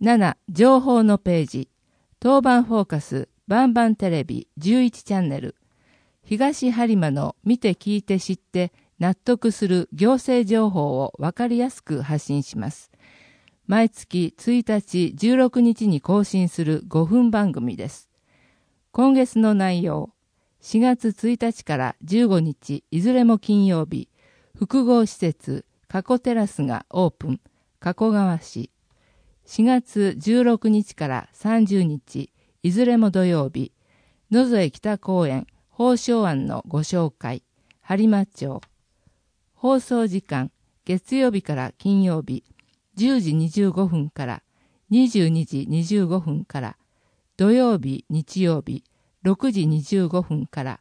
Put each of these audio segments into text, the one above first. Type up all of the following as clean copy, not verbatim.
7、情報のページ。当番フォーカス、バンバンテレビ11チャンネル。東播磨の見て聞いて知って納得する行政情報をわかりやすく発信します。毎月1日16日に更新する5分番組です。今月の内容、4月1日から15日いずれも金曜日、複合施設加古テラスがオープン、加古川市。4月16日から30日いずれも土曜日、野添北公園宝生庵のご紹介、播磨町。放送時間、月曜日から金曜日、10時25分から22時25分から、土曜日、日曜日、6時25分から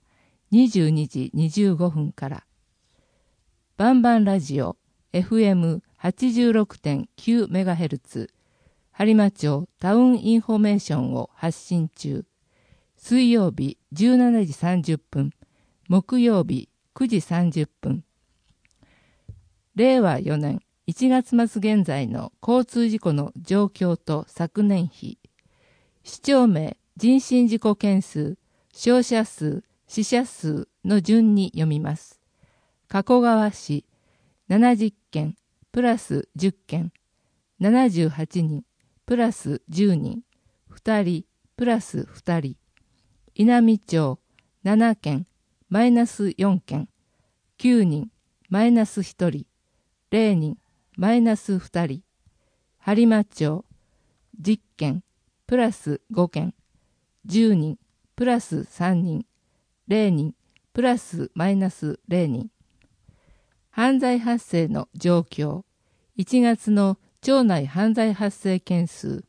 22時25分から。バンバンラジオ、FM86.9MHz、播磨町タウンインフォメーションを発信中。水曜日17時30分、木曜日9時30分。令和4年1月末現在の交通事故の状況と昨年比。市町名、人身事故件数、傷者数、死者数の順に読みます。加古川市、70件、プラス10件、78人、プラス10人、2人、プラス2人。稲美町、7件、マイナス4件、9人、マイナス1人、0人、マイナス2人。播磨町、10件、プラス5件、10人、プラス3人、0人、プラスマイナス0人。犯罪発生の状況。1月の町内犯罪発生件数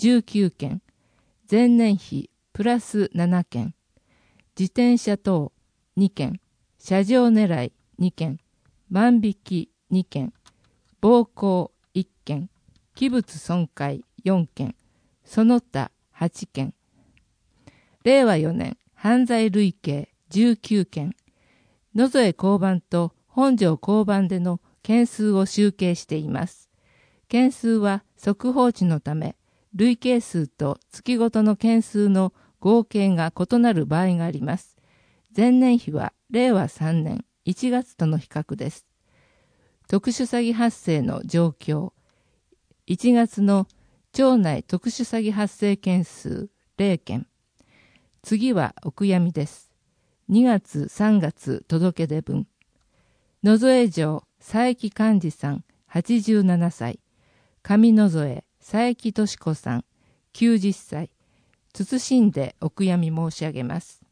19件、前年比プラス7件、自転車等2件、車上狙い2件、万引き2件、暴行1件、器物損壊4件、その他8件。令和4年犯罪累計19件、野添交番と本庄交番での件数を集計しています。件数は速報値のため、累計数と月ごとの件数の合計が異なる場合があります。前年比は令和3年1月との比較です。特殊詐欺発生の状況。1月の町内特殊詐欺発生件数0件。次はお悔やみです。2月3月届け出分。野添城佐伯寛治さん87歳。上野添佐伯敏子さん90歳。謹んでお悔やみ申し上げます。